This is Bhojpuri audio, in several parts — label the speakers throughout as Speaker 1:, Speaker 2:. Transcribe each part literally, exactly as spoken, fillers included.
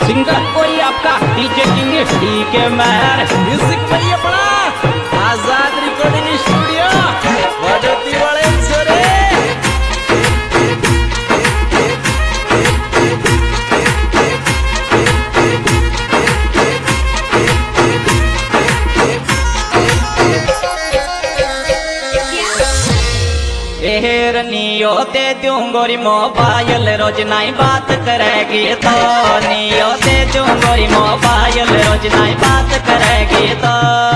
Speaker 1: सिंगर कोई आपका डीजे किंग डी के मैर
Speaker 2: म्यूजिक भाई अपना आजाद रिकॉर्डिंग स्टूडियो वडोती वाले छोरे।
Speaker 1: नियो दे दूं गोरी मोबाइल रोज नाई बात करेगी तो नियो दे दूं गोरी मोबाइल रोज नाई बात करेगी तो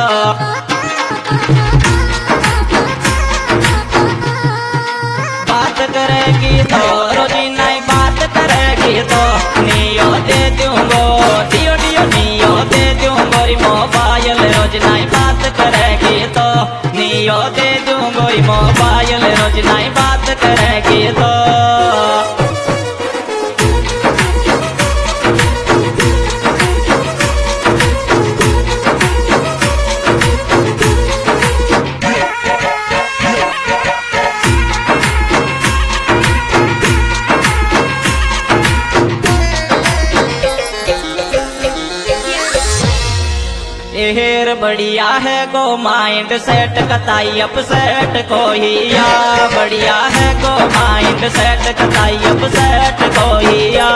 Speaker 1: बात करेगी तो रोज नाई बात करेगी तो नियो दे दूं गो दियो दियो नियो दे दूं गोरी मोबाइल रोज नाई बात करेगी तो नियो दे दूं गोरी मोबाइल रोज नाई बात करेगी तो हेर बढ़िया है गो माइंड सेट कताई अपसेट कोहिया बढ़िया है गो माइंड सेट कताई अपसेट कोहिया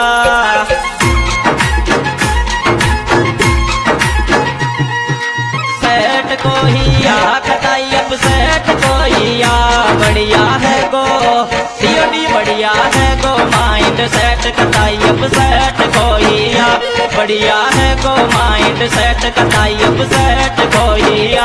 Speaker 1: सेट कोहिया कताई अपसेट कोहिया बढ़िया है गो सीओडी बढ़िया है गो माइंड सेट कताई अपसेट कोहिया बढ़िया है गो माइंड सेट कताई अपसेट कोहिया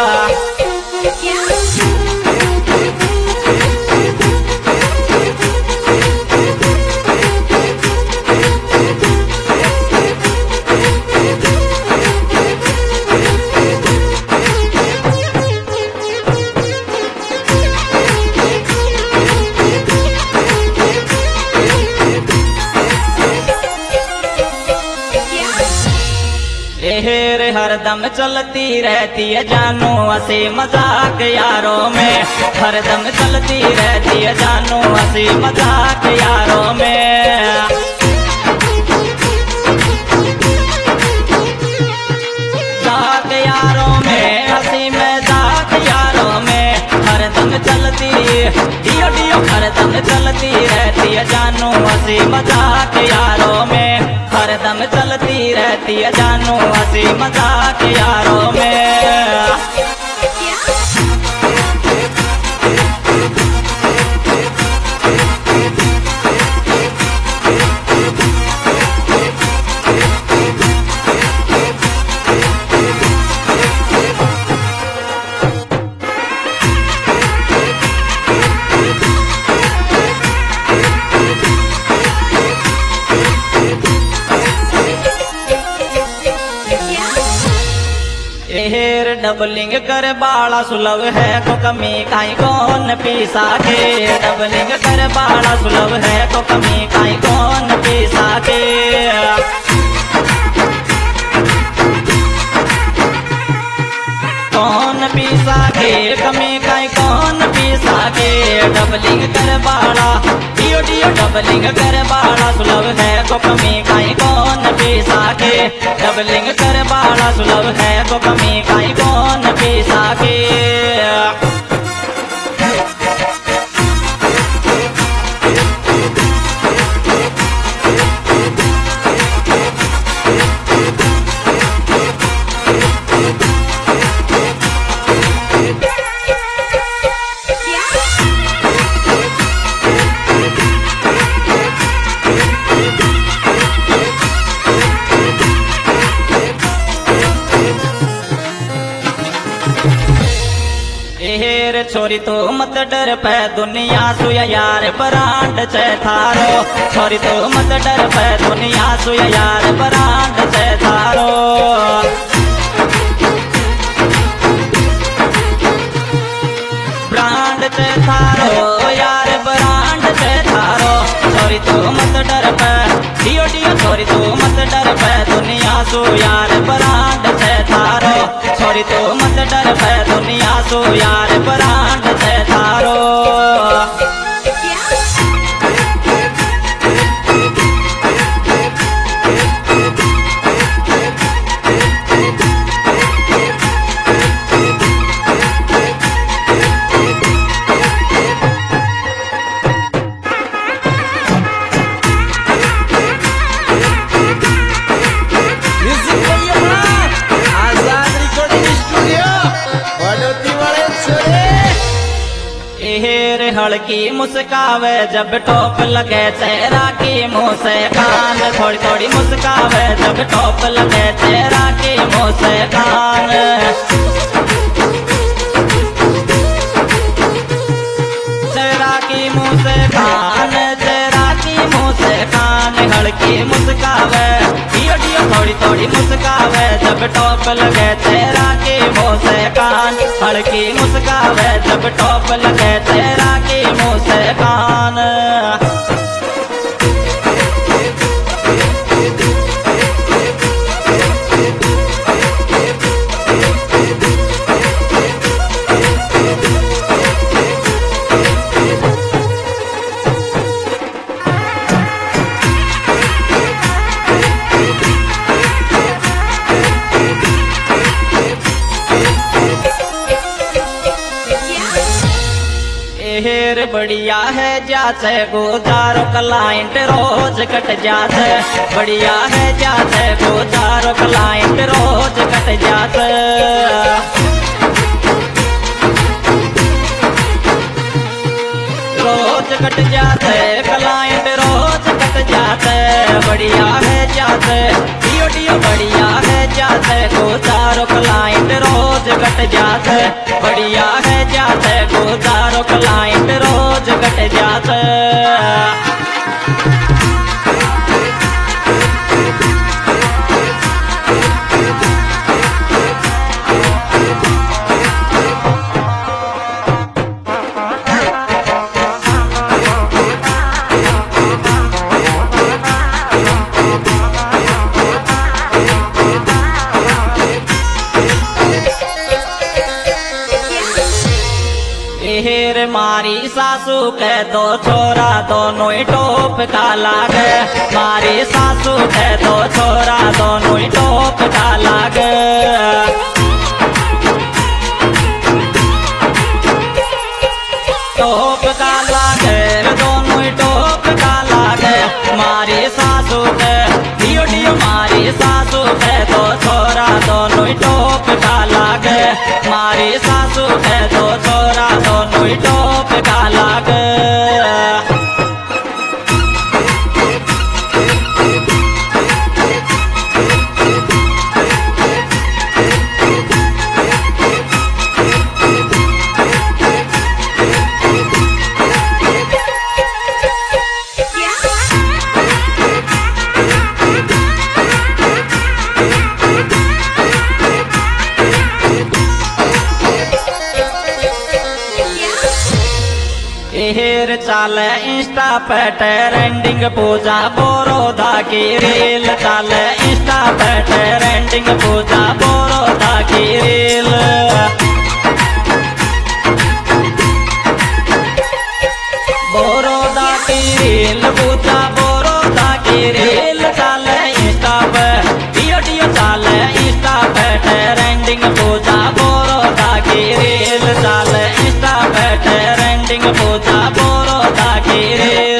Speaker 1: हेर हरदम चलती रहती है जानू हंसी मजाक यारों में हरदम चलती रहती है जानू हंसी मजाक यारों में जाक यारों में हंसी मजाक यारों में हरदम चलती डियो डियो हरदम चलती रहती है जानू हंसी मजाक यारों में हरदम चलती रहती है जानू हंसी मजाक यारों में हेर डबलिंग कर बाला सुलभ है को कमी काई कौन पीसा के डबलिंग कर बाला सुलभ है को कमी काई कौन पीसा के कौन पीसा के कमी काई कौन पीसा के डबलिंग कर बाला डियो डियो डबलिंग कर बाला सुलभ है को कमी काई कौन पीसा के डबलिंग कर बाला सुलभ है को कमी काई कौन पीसा के हेर छोरी तो मत डर पे दुनिया सुया यार बरांड चे थारो छोरी तो मत डर पे दुनिया सुया यार बरांड चे थारो ब्रांड चे थारो यार बरांड चे थारो छोरी तो मत डर पे डियो डियो छोरी तो मत डर पे दुनिया सु यार बरांड चे थारो छोरी तो मत डर पे दुनिया सु यार बरांड चे थारो हल्की मुस्कावे जब टोप लगे चेहरा की मुँह से कान। थोड़ी थोड़ी मुस्कावे जब टोप लगे चेहरा की मुँह से कान। चेहरा की मुँह से कान, चेहरा की मुँह से कान। हल्की मुस्कावे डियो डियो थोड़ी थोड़ी मुस्कावे जब टोप लगे चेहरा की मुँह से कान। हल्की मुस्कावे जब टोप लगे चेहरा की मुँह से कान। हेर बढ़िया है जाते गुजारो क्लाइंट रोज कट जाते। बढ़िया है जाते गुजारो क्लाइंट रोज कट जाते। रोज कट जाते क्लाइंट रोज कट जाते। बढ़िया है जाते डियो डियो बढ़िया है जाते गुजारो क्लाइंट रोज कट जाते। बढ़िया है जाते गुजारो क्लाइंट रोज कट जाते। हेर मारी सासू के दो छोरा दोनों ही टोप का लागे। मारी सासू के दो छोरा दोनों ही टोप का लागे। टोप का लागे दोनों ही टोप का लागे। मारी सासू के डियो डियो मारी सासू के दो छोरा दोनों ही टोप का लागे। मारी सासू के दो छोरा दोनों ही टोप का लागे। हेर चाले इंस्टा पे ट्रेंडिंग पूजा बोरोदा की रील। चाले इंस्टा पे ट्रेंडिंग पूजा बोरोदा की रील। बोरोदा की रील पूजा बोरोदा की रील। चाले इंस्टा पे डियो डियो चाले इंस्टा पे ट्रेंडिंग पूजा बोरोदा की रील। चाले इंस्टा पे ट्रेंडिंग पूजा बोरोदा की रील।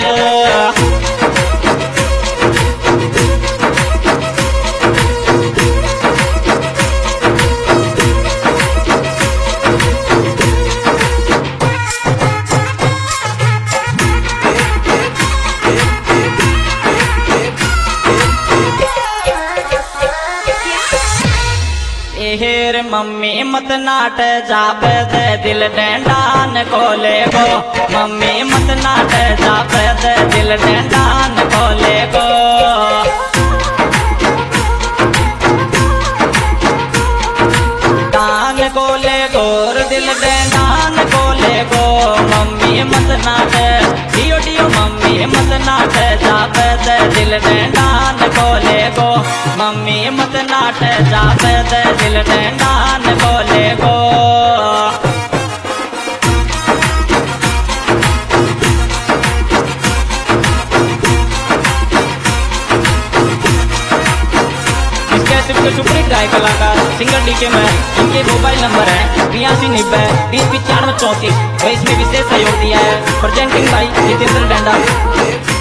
Speaker 1: हेर मम्मी मत नाट जापे दे दिल डेंडान खोले गो। मम्मी मत नाट जापे दे दिल डेंडान खोले गो। डान खोले गोर दिल डेंडान खोले गो। मम्मी मत नाट डियो डियो मम्मी मत नाट जापे दे दिल डेंडान खोले गो। मम्मी मत नाट जापे दे दिल डेंडान खोले गो। सुपरहिट गायक कलाकार सिंगर डीके में इनके मोबाइल नंबर है बयासी नब्बे बीस पिचानवे चौंतीस। इसमें विशेष सहयोग दिया है प्रेजेंटिंग बाई जितेंद्र डेंडा।